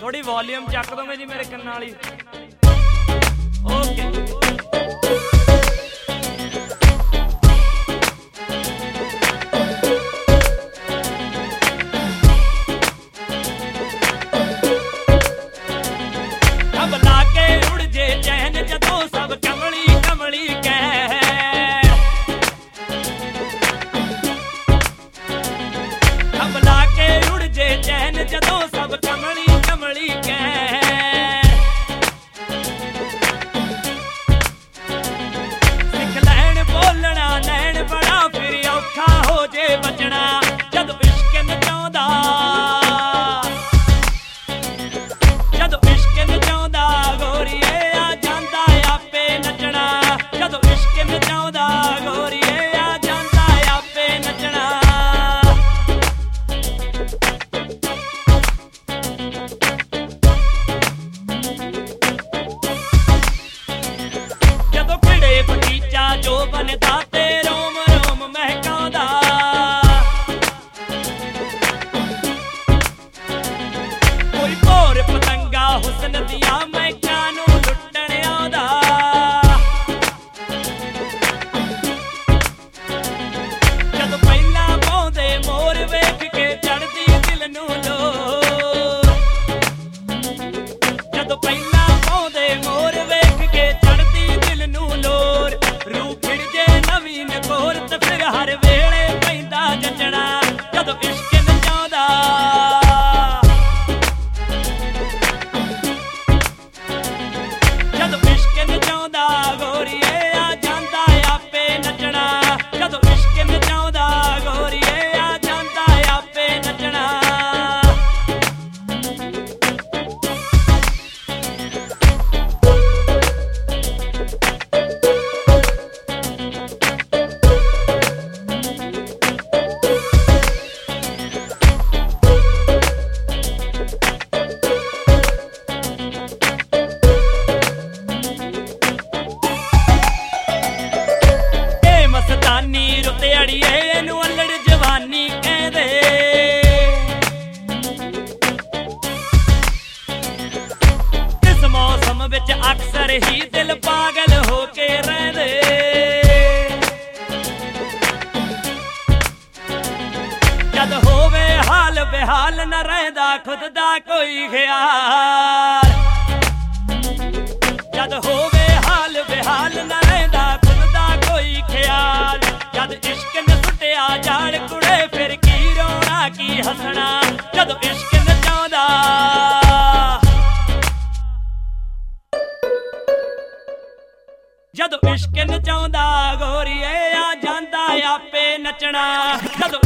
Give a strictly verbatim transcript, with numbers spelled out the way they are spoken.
थोड़ी वॉल्यूम चक दोगे जी मेरे कन्ना वाली। ओके अब लाके उड़ जे चैन जदों सब कमली कमली कह, अब लाके उड़ जे चैन जदों सब कमली कमली कह। सिख लैन बोलना नैन बड़ा फिर औखा हो जे बचना जदों इश्क नचाउंदा, जदों इश्क नचाउंदा गोरीए आ जांदा आपे नचना, जदों इश्क नचाउंदा गोरीए आ जांदा आपे नचना। जदों खिड़े बगीचा जो बनदा ते रोम रोम महकांदा, कोई भोर पतंगा हुस्न दिया महकां नूं लुट्टण आउंदा। जदों पहिलां पाउंदे मोर वेख के चढ़दी दिल नूं लोर, जदों पहिलां पाउंदे मोर वेख के चढ़दी दिल नूं लोर। रूह खिड़ जे नवीं नकोर ते फिर हर वेले पैंदा जचना जदों इश्क नचाउंदा, जदों इश्क नचाउंदा गोरीए आ जांदा आपे नचना, जदों इश्क नचाउंदा गोरीए आ जांदा आपे नचना। ए मस्तानी रुत अड़िए इनू अल्लड़ जवानी कहंदे, इस मौसम विच अक्सर ही दिल पागल होके रहिंदे। जद होवे हाल बेहाल न रहिंदा खुद दा कोई ख्याल, जद होवे हाल बेहाल न रहिंदा खुद दा कोई ख्याल। जद इश्क न सुटिया जाड़ कुड़े फिर की रोना की हसना जदों इश्क नचाउंदा, जदों इश्क नचाउंदा गोरीए आ जांदा आपे नचना, जदों